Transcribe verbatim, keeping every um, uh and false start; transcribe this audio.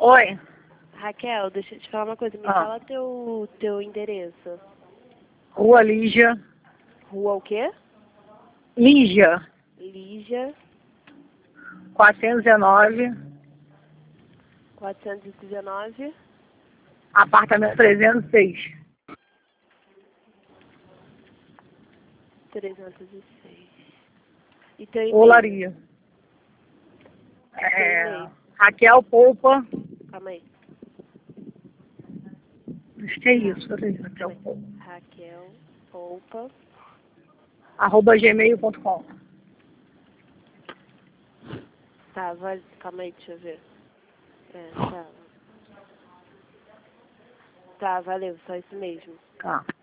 Oi. Raquel, deixa eu te falar uma coisa. Me Ah. fala teu, teu endereço. Rua Lígia. Rua o quê? Lígia. Lígia, quatrocentos e dezenove. quatrocentos e dezenove. Apartamento trezentos e seis. trezentos e seis. E teu e-mail? Olaria. Teu É, e-mail? Raquel Polpa. Calma aí. Acho que é isso. Peraí, Raquel Calma Polpa. aí. Raquel Polpa. Arroba gmail ponto com. Tá, vale. Calma aí, deixa eu ver. É, tá. Tá, valeu, só isso mesmo. Tá.